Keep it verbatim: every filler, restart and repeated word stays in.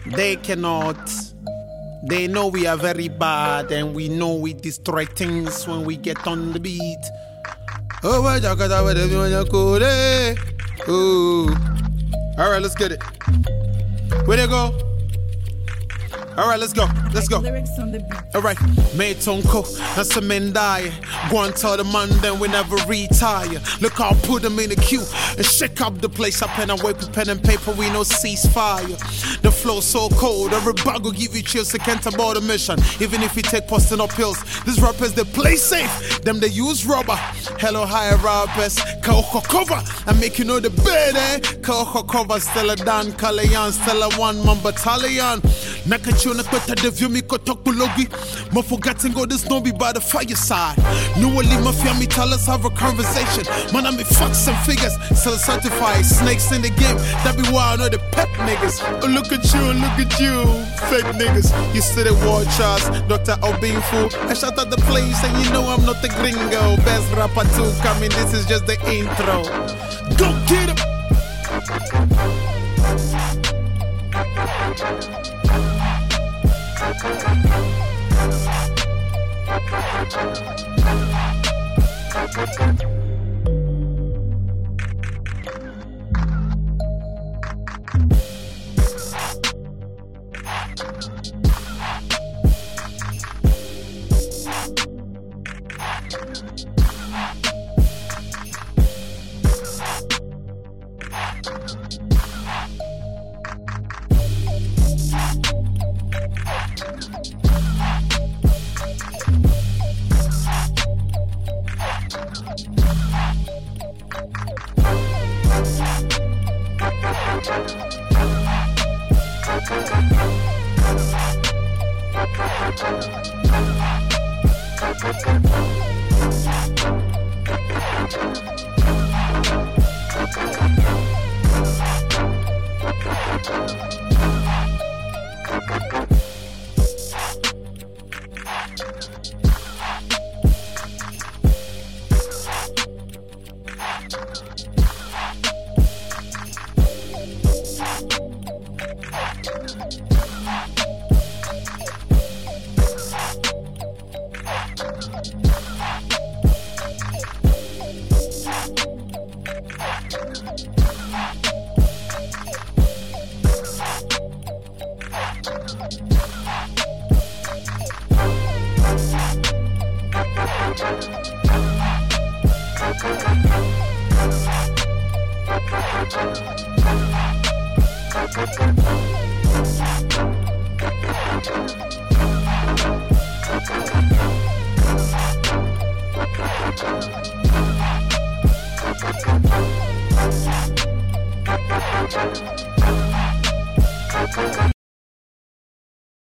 They cannot. They know we are very bad, and we know we destroy things when we get on the beat. Oh, all right, let's get it. Where they go? All right, let's go. Let's go. Lyrics on the beat. All right, Metonko, that's a men die. Go and tell the man, then we never retire. Look, I'll put them in the queue and shake up the place. I pen and wait with pen and paper, we no ceasefire. The flow so cold, every bag will give you chills. They can't abort the mission, even if we take posting or pills. These rappers, they play safe, them they use rubber. Hello, hi, rappers, Kaoko cover. I make you know the bed, eh? Kaoko cover, Stella Dan, Kalayan, Stella One, Man Battalion. Nakachuna Kota de Vumi Kotokulogi. My forgetting go this no be by the fireside. No one leave my family, tell us have a conversation. Man, I me fuck some figures, still certified. Snakes in the game, that be why I know the pep niggas. Oh, look at you, look at you, fake niggas. You see the war charts, Doctor Obinfu. I shut out the place and you know I'm not the gringo. Best rapper too coming, this is just the intro. Go get him!